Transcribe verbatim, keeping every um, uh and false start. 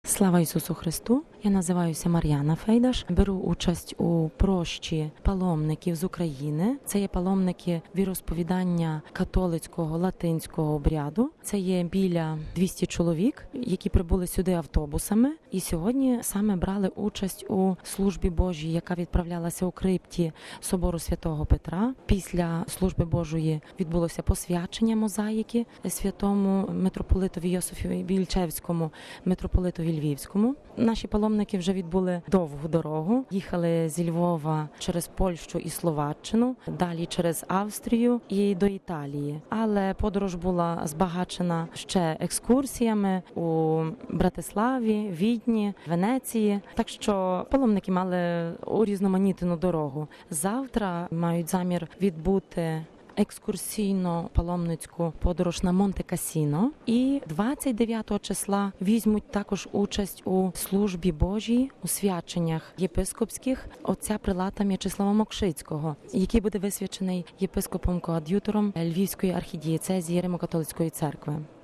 Слава Ісусу Христу! Я називаюся Мар'яна Фейдаш. Беру участь у прощі паломників з України. Це є паломники віросповідання католицького латинського обряду. Це є біля двісті чоловік, які прибули сюди автобусами. І сьогодні саме брали участь у службі Божій, яка відправлялася у крипті собору Святого Петра. Після служби Божої відбулося посвячення мозаїки святому митрополитові Йосифові Вільчевському, митрополитові Львівському. Наші паломники вже відбули довгу дорогу. Їхали зі Львова через Польщу і Словаччину, далі через Австрію і до Італії. Але подорож була збагачена ще екскурсіями у Братиславі, Відні, Венеції. Так що паломники мали урізноманітну дорогу. Завтра мають замір відбути екскурсійно-паломницьку подорож на Монте-Касіно. І двадцять дев'ятого числа візьмуть також участь у службі Божій, у свяченнях єпископських отця прилата М'ячеслава Мокшицького, який буде висвячений єпископом-коад'ютором Львівської архідієцезії Римо-католицької церкви.